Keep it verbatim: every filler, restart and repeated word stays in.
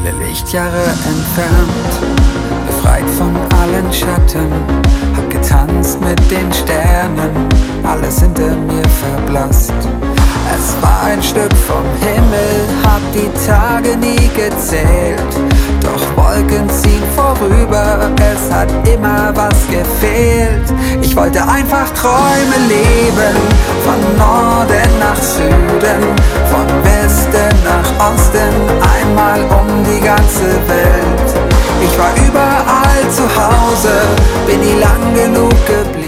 viele Lichtjahre entfernt, befreit von allen Schatten, hab getanzt mit den Sternen, alles hinter mir verblasst. Es war ein Stück vom Himmel, hab die Tage nie gezählt, doch Wolken ziehen vorüber, es hat immer was gefehlt. Ich wollte einfach Träume leben, von Norden nach Süden, von Westen nach Osten, einmal um die ganze Welt. Ich war überall zu Hause, bin nie lang genug geblieben.